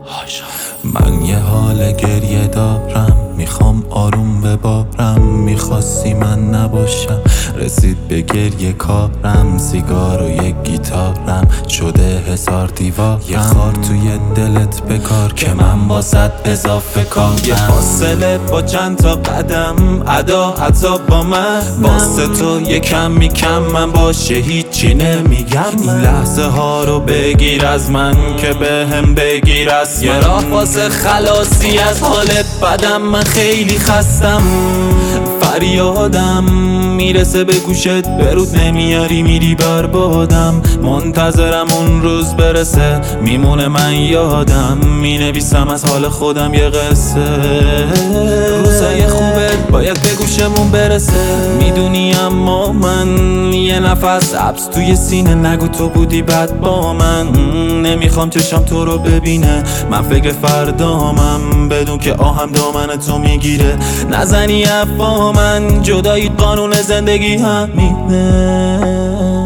من یه حال گریه دارم، میخوام آروم ببارم. میخواستی من نباشم، رسید به گریه کارم. سیگار و یک گیتارم شده حصار دیوارم. یه خار توی دلت بکار که من بازت اضافه کارم. یه فاصله با چند تا قدم ادا حتی با من. واسه تو یکم میکم من باشه هیچی نمیگم. این لحظه ها رو بگیر از من که به هم بگیر از من. یه راه واسه خلاصی از حالت بدم، من خیلی خستم. فریادم میرسه به گوشت، برود نمیاری میری بربادم. منتظرم اون روز برسه، میمونه من یادم. مینویسم از حال خودم یه قصه. روزای خوبت باید به گوشمون برسه. میدونی اما من یه نفس حبس توی سینه. نگو تو بودی بد با من. نمیخوام چشم تو رو ببینه، من فکر فردامم. بدون که آهم دامن تو میگیره. نزنی افا من، جدایی قانون زندگی همینه.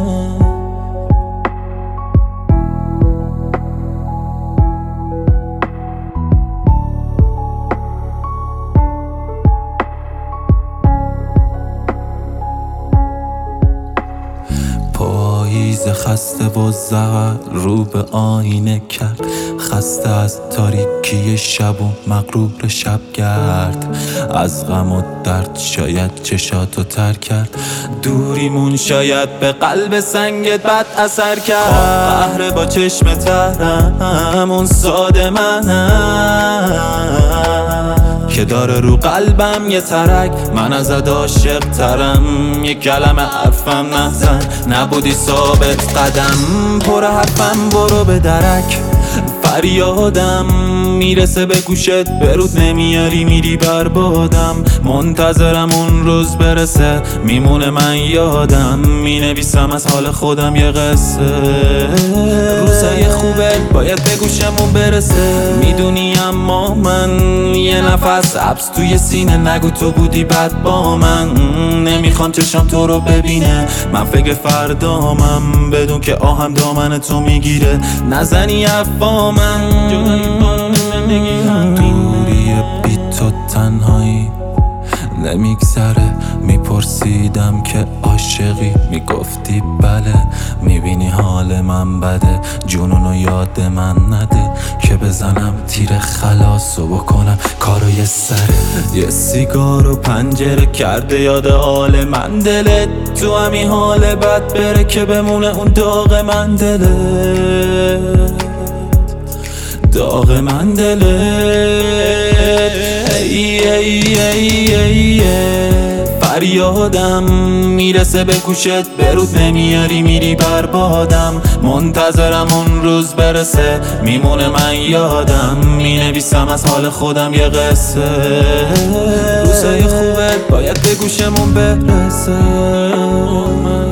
پاییز خسته و زهر رو به آینه کرد. خسته از تاریکی شب و مغرور شبگرد. از غم و درد شاید چشاتو تر کرد. دوریمون شاید به قلب سنگت بد اثر کرد. قهر با چشم ترم اون ساده منم که داره رو قلبم یه ترک. من ازت عاشق ترم، یه کلمه حرفم نزن. نبودی ثابت قدم، پر حرفم برو به درک. فریادم میرسه به گوشت، برود نمیاری میری بربادم. منتظرم اون روز برسه، میمونه من یادم. مینویسم از حال خودم یه قصه. روزای خوبت باید به گوشمون برسه. میدونی اما من یه نفس حبس توی سینه. نگو تو بودی بد با من. نمیخوام چشم تو رو ببینه، من فکر فردامم. بدون که آهم دامن تو میگیره. نزنی افا من، دوری بی تو تنهایی نمیگذره. میپرسیدم که عاشقی، میگفتی بله. میبینی حال من بده، جنونو یاد من نده. که بزنم تیر خلاصو بکنم کارو یه سره. یه سیگار و پنجره کرده یاد حال من دلت. تو همین حال بد بره که بمونه اون داغ من دلت. داغ من دلت. فریادم میرسه به گوشت، برود نمیاری میری بربادم. منتظرم اون روز برسه، میمونه من یادم. مینویسم از حال خودم یه قصه. روزای خوبت باید به گوشمون برسه.